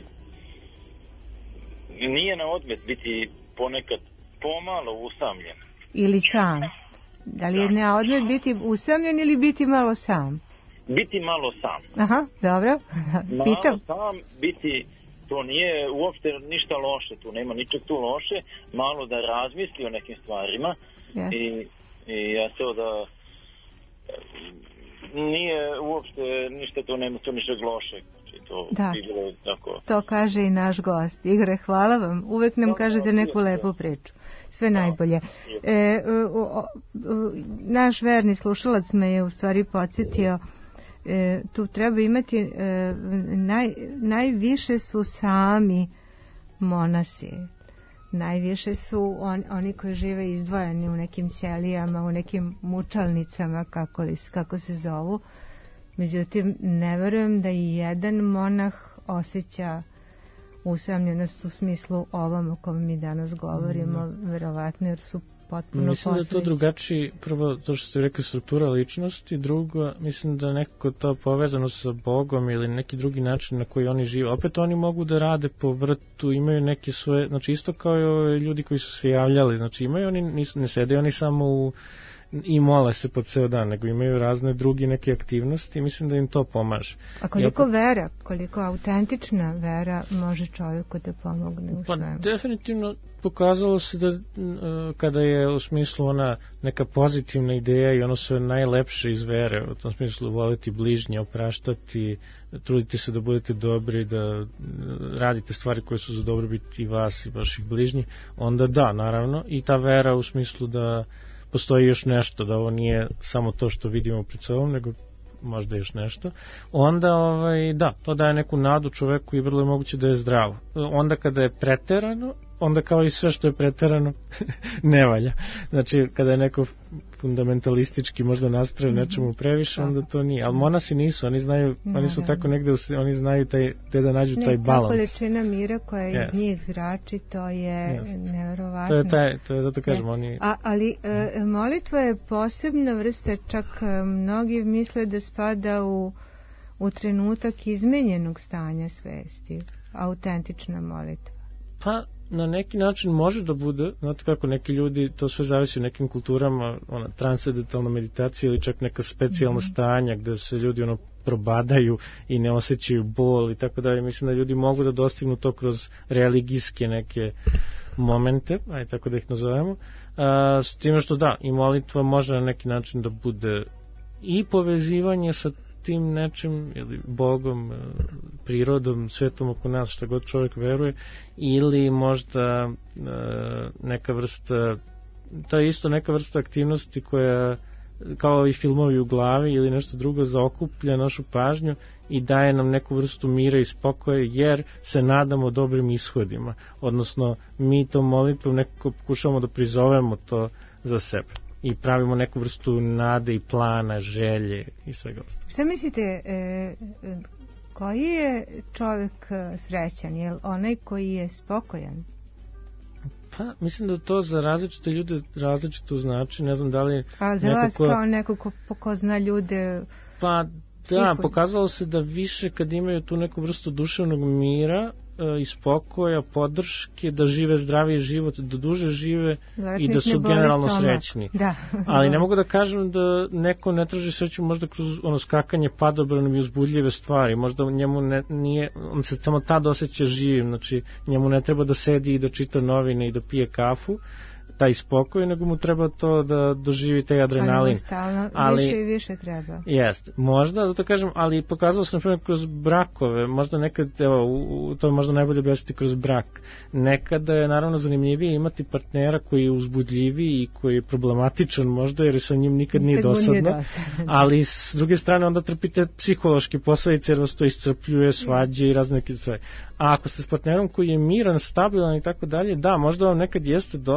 nije na odmet biti ponekad pomalo usamljen. Ili sam. Da li je na odmet biti usamljen ili biti malo sam? Biti malo sam. Aha, dobro. Malo sam, biti, to nije uopšte ništa loše, tu nema ničeg tu loše, malo da razmisli o nekim stvarima i ja to da nije uopšte ništa, to nema tu ničeg loše. Da, tako. To kaže i naš gost. Igore, hvala vam. Uvek nam kažete neku lepu priču. Sve najbolje. Naš verni slušalac me je u stvari podsjetio, tu treba imati najviše su sami monasi. Najviše su oni koji žive izdvojeni u nekim ćelijama, u nekim mučalnicama, kako se zovu. Međutim, ne verujem da i jedan monah osjeća usamljenost u smislu ovom o kojem mi danas govorimo, verovatno, jer su potpuno mislim da je to drugačiji, prvo to što ste rekli, struktura ličnosti, drugo, mislim da nekako to povezano sa Bogom ili neki drugi način na koji oni žive. Opet oni mogu da rade po vrtu, imaju neke svoje, znači isto kao i ljudi koji su se javljali, znači imaju oni, ne sede oni samo i mole se po ceo dan, nego imaju razne druge neke aktivnosti i mislim da im to pomaže. A koliko vera, koliko autentična vera može čovjeku da pomogne u svemu? Pa definitivno pokazalo se da kada je u smislu ona neka pozitivna ideja i ono sve najlepše iz vere, u tom smislu voliti bližnje, opraštati, truditi se da budete dobri, da radite stvari koje su za dobrobit i vas i vaših bližnjih, onda da, naravno, i ta vera u smislu da postoji još nešto, da ovo nije samo to što vidimo pred sobom, nego možda još nešto, onda da, to daje neku nadu čoveku i vrlo je moguće da je zdravo. Onda kada je preterano, onda kao i sve što je preterano ne valja. Znači, kada je neko fundamentalistički možda nastrojen nečemu previše, onda to nije. Ali monasi nisu, oni znaju, oni su tako negde, oni znaju gde da nađu taj balans. Ta količina mira koja iz njih zrači, to je neverovatno. To je, zato kažem, oni... Ali molitva je posebna vrsta, čak mnogi misle da spada u trenutak izmenjenog stanja svesti, autentična molitva. Pa, na neki način može da bude, znate kako neki ljudi, to sve zavisi u nekim kulturama, transcendentalna meditacija ili čak neka specijalna stanja gde se ljudi probadaju i ne osjećaju bol i tako dalje. Mislim da ljudi mogu da dostignu to kroz religijske neke momente, aj tako da ih nazovemo, s time što da, i molitva može na neki način da bude i povezivanje sa tim nečim, ili Bogom, prirodom, svetom oko nas, šta god čovjek veruje, ili možda neka vrsta, to je isto neka vrsta aktivnosti koja, kao i filmovi u glavi ili nešto drugo, zaokuplja našu pažnju i daje nam neku vrstu mira i spokoja, jer se nadamo dobrim ishodima, odnosno mi to molitvom nekako pokušamo da prizovemo to za sebe i pravimo neku vrstu nade i plana, želje i svega ostalo. Šta mislite, koji je čovjek srećan? Je li onaj koji je spokojan? Pa, mislim da to za različite ljude različito znači, ne znam da li... A za vas kao neko ko zna ljude... Pa, da, pokazalo se da više kad imaju tu neku vrstu duševnog mira i spokoja, podrške, da žive zdraviji život, da duže žive i da su generalno srećni. Da. Ali ne mogu da kažem da neko ne traži sreću možda kroz skakanje padobranom i uzbudljive stvari. Možda njemu nije, on se samo tad osjeća živim, znači njemu ne treba da sedi i da čita novine i da pije kafu, taj spokoj, nego mu treba to da doživi taj adrenalin. Ali više i više treba. Jeste, možda, zato kažem, ali pokazalo se na primjer kroz brakove, možda nekad, evo, to je možda najbolje objasniti kroz brak. Nekada je naravno zanimljivije imati partnera koji je uzbudljiviji i koji je problematičan možda, jer sa njim nikad nije dosadno, ali s druge strane onda trpite psihološke posledice jer vas to iscrpljuje, svađe i razne neke stvari. A ako ste s partnerom koji je miran, stabilan i tako dalje, da, možda vam nekad jeste dosadno,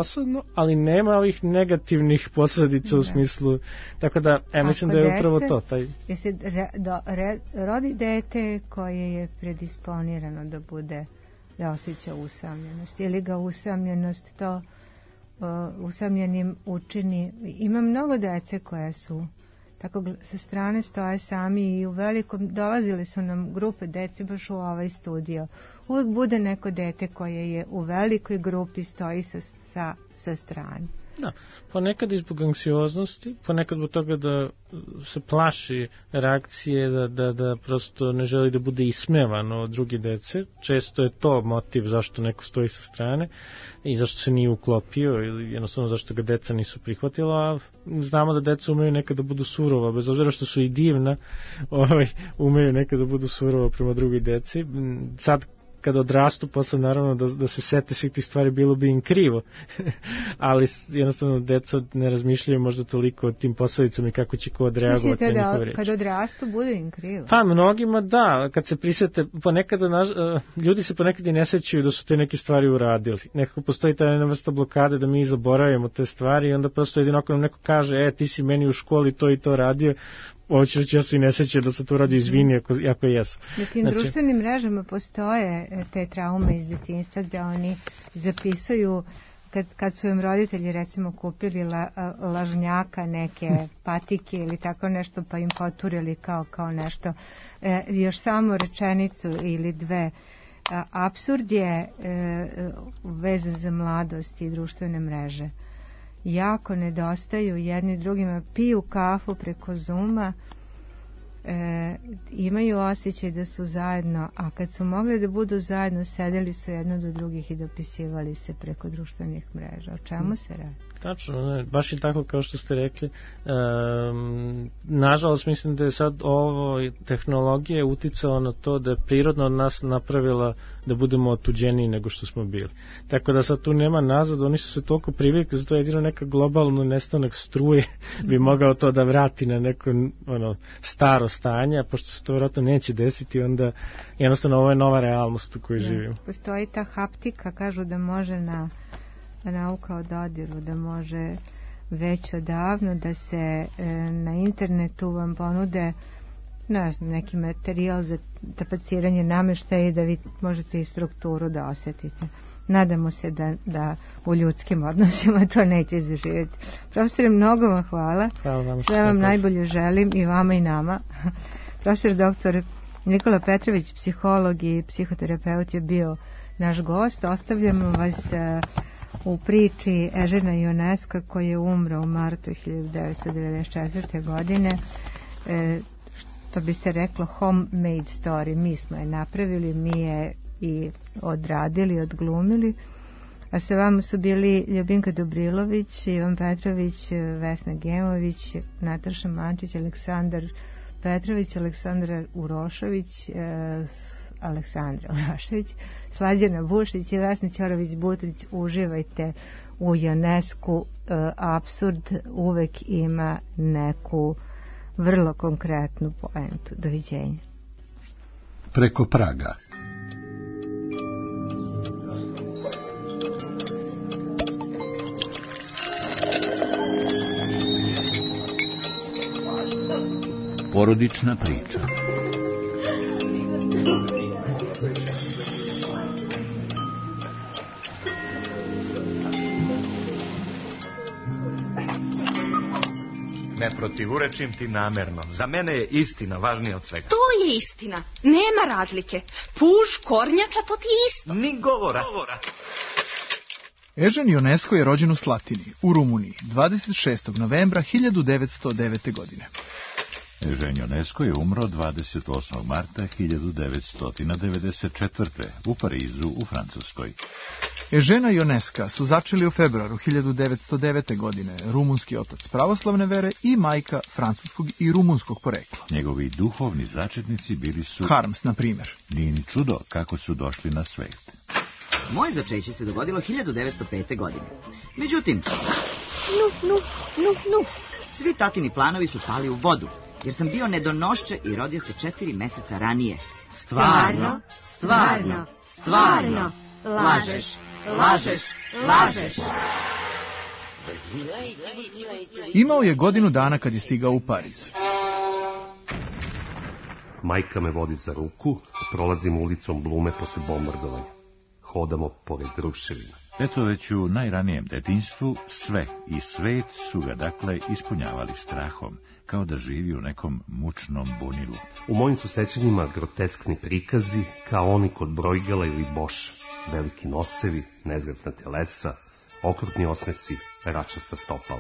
ali nema ovih negativnih posledica u smislu, tako da mislim da je upravo to. Jesi rodi dete koje je predisponirano da osjeća usamljenost, ili ga usamljenost to usamljenim učini. Ima mnogo dece koja su tako sa strane stoje sami i u velikom, dolazili su nam grupe dece baš u ovaj studio. Uvijek bude neko dete koje je u velikoj grupi, stoji sa strane. Da, ponekad zbog anksioznosti, ponekad zbog toga da se plaši reakcije, da prosto ne želi da bude ismevano od druge dece. Često je to motiv zašto neko stoji sa strane i zašto se nije uklopio ili jednostavno zašto ga deca nisu prihvatila, a znamo da deca umeju nekada da budu surova, bez obzira što su i divna, umeju nekada da budu surova prema drugoj deci. Sad kad odrastu, posle naravno da se sete svih tih stvari, bilo bi im krivo. Ali jednostavno deca ne razmišljaju možda toliko o tim posledicama i kako će ko odreagovati na njihove reči. Kad odrastu, bude im krivo? Pa mnogima da, kad se prisete, ljudi se ponekad i ne sećaju da su te neke stvari uradili. Nekako postoji ta jedna vrsta blokade da mi zaboravimo te stvari i onda prosto jedino ako nam neko kaže, ti si meni u školi to i to radio, ovo ću reći, ja se i ne sećam da se to radi, izvini ako jesu. Na tim društvenim mrežama postoje te traume iz detinjstva gde oni zapisuju kad su im roditelji recimo kupili lažnjaka, neke patike ili tako nešto, pa im poturili kao nešto, još samo rečenicu ili dve. Apsurd je vezan za mladost i društvene mreže. Jako nedostaju jedni drugima, piju kafu preko Zooma, imaju osjećaj da su zajedno, a kad su mogli da budu zajedno, sedeli su jedno do drugih i dopisivali se preko društvenih mreža. O čemu se radi? Tačno, baš i tako kao što ste rekli. Nažalost, mislim da je sad ovo tehnologija uticala na to da je prirodno od nas napravila da budemo otuđeniji nego što smo bili. Tako da sad tu nema nazad, oni su se toliko privikli, zato jedino neka globalno nestanak struje bi mogao to da vrati na neko staro stanje, a pošto se to vjerojatno neće desiti, onda jednostavno ovo je nova realnost u kojoj živimo. Postoji ta haptika, kažu da može nauka o dodiru, da može već odavno da se na internetu vam ponude neki materijal za tapaciranje namještaja i da vi možete i strukturu da osjetite. Nadamo se da u ljudskim odnosima to neće zaživjeti. Profesore, mnogo vam hvala. Sve vam najbolje želim i vama i nama. Profesor doktor Nikola Petrović, psiholog i psihoterapeut, je bio naš gost. Ostavljamo vas u priči Ežena Ioneska, koji je umro u martu 1994. godine. Što bi se reklo homemade story. Mi smo je napravili, mi je i odradili, odglumili. A sa vama su bili Ljubinka Dobrilović, Ivan Petrović, Vesna Gemović, Nataša Mančić, Aleksandar Petrović, Aleksandra Urošević, Slađana Bušić i Vesna Ćorović-Butrić. Uživajte u Ionesku. Apsurd uvek ima neku vrlo konkretnu poentu. Doviđenja. Preko praga. Porodična priča. Ne protivurečim ti namerno. Za mene je istina važnija od svega. To je istina. Nema razlike. Puž, kornjača, to ti je isto. Ni govora. Ežen Ionesko je rođen u Slatini, u Rumuniji, 26. novembra 1909. godine. Ežen Ionesko je umro 28. marta 1994. u Parizu, u Francuskoj. Ežena Ioneska su začeli u februaru 1909. godine, rumunski otac pravoslavne vere i majka francuskog i rumunskog porekla. Njegovi duhovni začetnici bili su... Harms, na primjer. Nije ni čudo kako su došli na svet. Moje začeće se dogodilo 1905. godine. Međutim, svi tatini planovi su pali u vodu, jer sam bio nedonošče i rodio se 4 meseca ranije. Stvarno. Lažeš. Imao je godinu dana kad je stigao u Pariz. Majka me vodi za ruku, prolazimo ulicom Blume posle bombardovanja. Hodamo pored ruševina. Eto, već u najranijem detinjstvu sve i svet su ga dakle ispunjavali strahom, kao da živi u nekom mučnom bunilu. U mojim su sećanjima groteskni prikazi, kao oni kod Brojgela ili Boša. Veliki nosevi, nezgrapna telesa, okrutni osmesi, račasta stopala.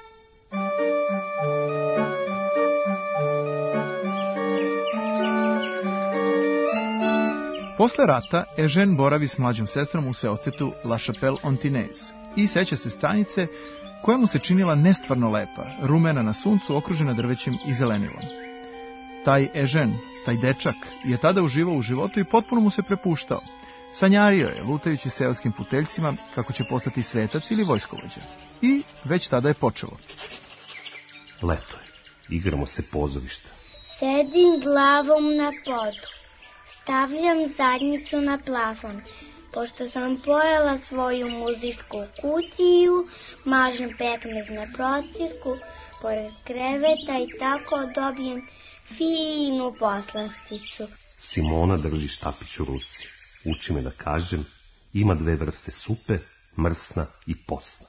Posle rata, Eugène boravi s mlađom sestrom u seocetu La Chapelle-Ontinez i seća se stanice koja mu se činila nestvarno lepa, rumena na suncu, okružena drvećem i zelenilom. Taj Eugène, taj dečak, je tada uživao u životu i potpuno mu se prepuštao. Sanjario je, lutajući seoskim puteljcima, kako će postati svetac ili vojskovođa. I već tada je počelo. Leto je. Igramo se pozorišta. Sedim glavom na podu. Stavljam zadnjicu na plafon. Pošto sam pojela svoju muzičku kutiju, mažem pekmez na prostirku, pored kreveta i tako dobijem finu poslasticu. Simona drži štapić u ruci. Uči me da kažem, ima dve vrste supe, mrsna i posna.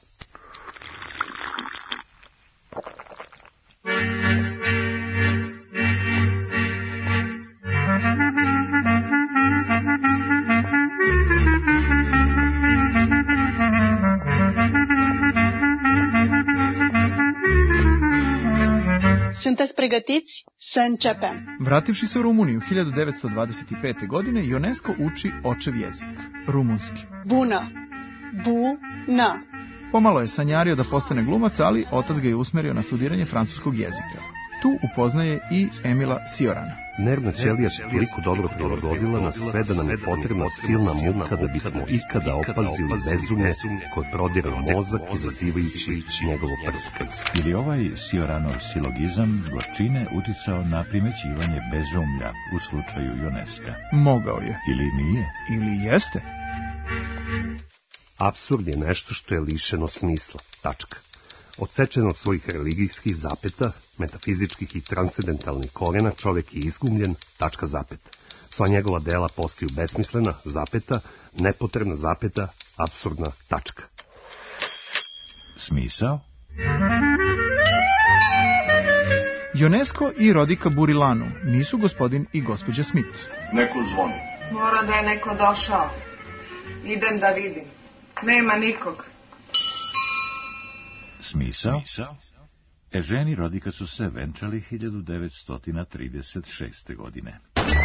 Sunteți pregătiți să începem. Vrativši se u Rumuniju 1925. godine, Ionesco uči očev jezik, rumunski. Bună. Bu-na. Pomalo je sanjario da postane glumac, ali otac ga je usmerio na studiranje francuskog jezika. Tu upoznaje i Emila Ciorana. Nervna ćelija se toliko dobro prilagodila na sve da nam je potrebna silna muka da bismo ikada opazili bezumlje koje prodire u mozak izazivajući njegovo prskanje. Ili ovaj Cioranov silogizam gorčine uticao na primećivanje bezumlja u slučaju Ioneska? Mogao je. Ili nije? Ili jeste? Apsurd je nešto što je lišeno smisla. Tačka. Odsečen od svojih religijskih zapeta, metafizičkih i transcendentalnih korena, čovjek je izgubljen, tačka zapeta. Sva njegova dela postaju besmislena, zapeta, nepotrebna zapeta, apsurdna tačka. Smisao? Ionesco i Rodica Burilanu nisu gospodin i gospođa Smith. Neko zvoni. Mora da je neko došao. Idem da vidim. Nema nikog. Smisao? Eugène i Rodica su se venčali 1936. godine.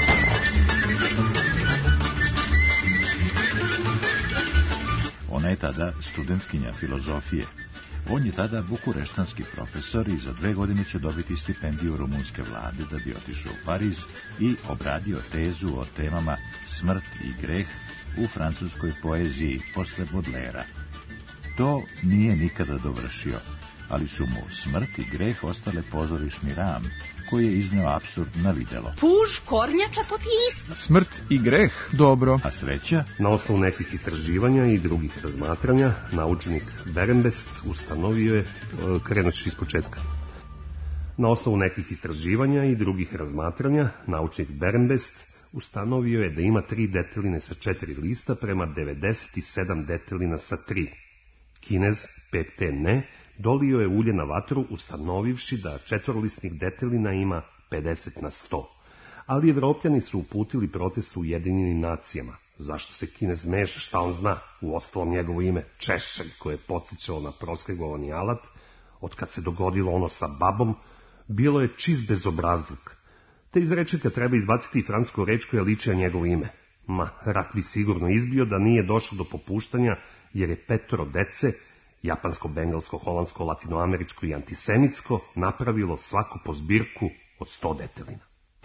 Ona je tada studentkinja filozofije. On je tada bukureštanski profesor i za 2 godine će dobiti stipendiju rumunske vlade da bi otišao u Pariz i obradio tezu o temama smrt i greh u francuskoj poeziji posle Baudelaira. To nije nikada dovršio, ali su mu smrt i greh ostale pozorišni ram, koji je izneo apsurd na videlo. Puž, kornjača, to ti je isto. Smrt i greh, dobro. A sreća? Na osnovu nekih istraživanja i drugih razmatranja, naučnik Berenbest ustanovio je, krenut ću iz početka. Na osnovu nekih istraživanja i drugih razmatranja, naučnik Berenbest ustanovio je da ima 3 deteline sa 4 lista prema 97 detelina sa 3. Kinez, 5T ne, dolio je ulje na vatru ustanovivši da 4-listnih detelina ima 50 na 100. Ali Evropljani su uputili protest u Ujedinjenim nacijama. Zašto se Kinez meša, šta on zna? Uostalom njegovo ime Češelj, koje je podsjećalo na prosklegovani alat, od kad se dogodilo ono sa babom, bilo je čist bezobrazluk. Te iz rečnika treba izbaciti i fransku reč koja liči na njegovo ime. Ma, rat bi sigurno izbio da nije došlo do popuštanja, jer je 5 dece, japansko, bengalsko, holandsko, latinoameričko i antisemitsko, napravilo svako po zbirku od 100 detelina.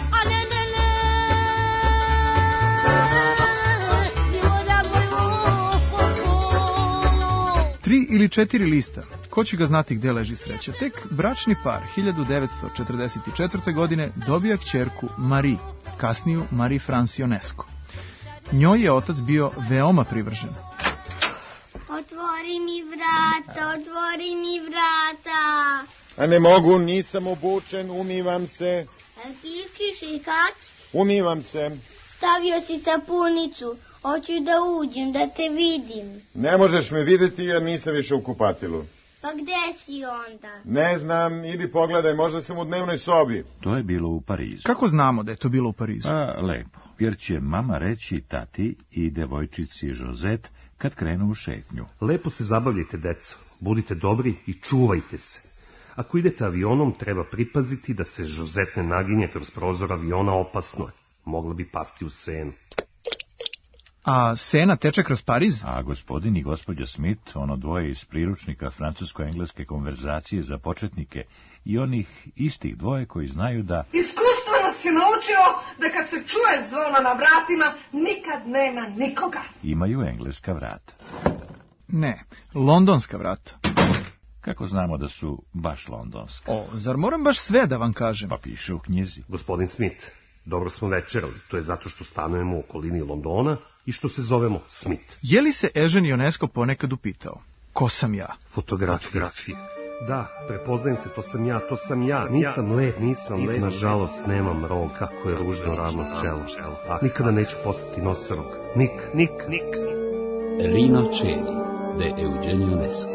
3 ili 4 lista. Ko će ga znati gde leži sreća? Tek bračni par 1944. godine dobija kćerku Marie, kasniju Marie France Ionesco. Njoj je otac bio veoma privržen. Od Otvori mi vrata, otvori mi vrata. A ne mogu, nisam obučen, umivam se. Piškiš i kad? Umivam se. Stavio si sapunicu, hoću da uđem, da te vidim. Ne možeš me vidjeti jer nisam više u kupatilu. Pa gde si onda? Ne znam, idi pogledaj, možda sam u dnevnoj sobi. To je bilo u Parizu. Kako znamo da je to bilo u Parizu? Lepo, jer će mama reći tati i devojčici Josette kad krenu u šetnju. Lepo se zabavljajte, deco, budite dobri i čuvajte se. Ako idete avionom, treba pripaziti da se Josette ne naginje kroz prozor aviona, opasno je. Mogla bi pasti u Senu. A Sena teče kroz Pariz? A gospodin i gospođa Smith, ono dvoje iz priručnika francusko-engleske konverzacije za početnike i onih istih dvoje koji znaju da... Iskustvo nas je naučio da kad se čuje zvono na vratima, nikad nema nikoga. Imaju engleska vrata. Ne, londonska vrata. Kako znamo da su baš londonska? Zar moram baš sve da vam kažem? Pa piše u knjizi. Gospodin Smith, dobro smo večerali, to je zato što stanujemo u okolini Londona i što se zovemo Smith. Je li se Eugene Ionesco ponekad upitao? Ko sam ja? Fotografije. Da, prepoznajem se, to sam ja. Nisam lep. Nažalost, nemam rog, kako je ružno ravno čelo. Nikada neću postati nosorog. Nik. Rinocerni, de Eugenio Ionesco.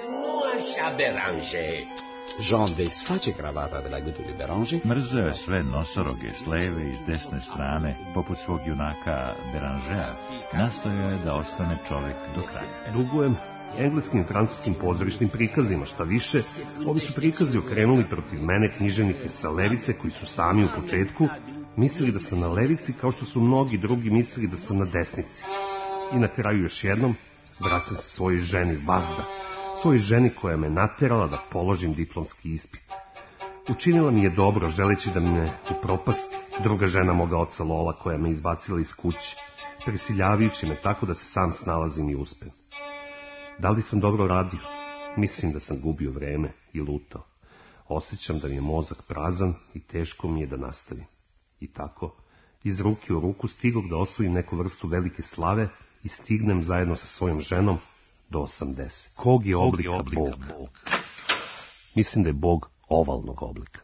Jean desface gravata della Gudule Beranger. Mrzeo je sve nosoroge s leve i s desne strane, poput svog junaka Berangera. Nastojao je da ostane čovjek do kraja. Dugujem engleskim i francuskim pozorišnim prikazima, šta više, ovi su prikazi okrenuli protiv mene književnike sa levice koji su sami u početku mislili da sam na levici kao što su mnogi drugi mislili da sam na desnici. I na kraju još jednom vraćam se svojoj ženi Vazda, svojoj ženi koja me naterala da položim diplomski ispit. Učinila mi je dobro, želeći da me upropasti, druga žena moga oca Lola koja me izbacila iz kuće, prisiljavajući me tako da se sam snalazim i uspem. Da li sam dobro radio? Mislim da sam gubio vreme i lutao. Osjećam da mi je mozak prazan i teško mi je da nastavim. I tako, iz ruke u ruku stigog da osvojim neku vrstu velike slave i stignem zajedno sa svojom ženom do 80. Kog je oblika Bog? Mislim da je Bog ovalnog oblika.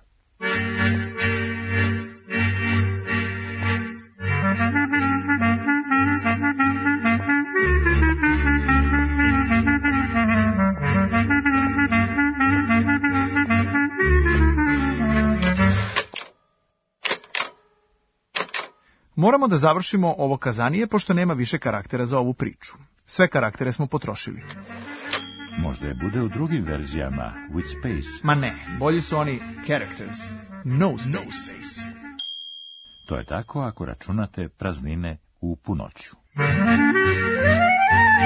Moramo da završimo ovo kazanije, pošto nema više karaktera za ovu priču. Sve karaktere smo potrošili. Možda je bude u drugim verzijama, with space. Ma ne, bolji su oni characters. No space. To je tako ako računate praznine u punoću.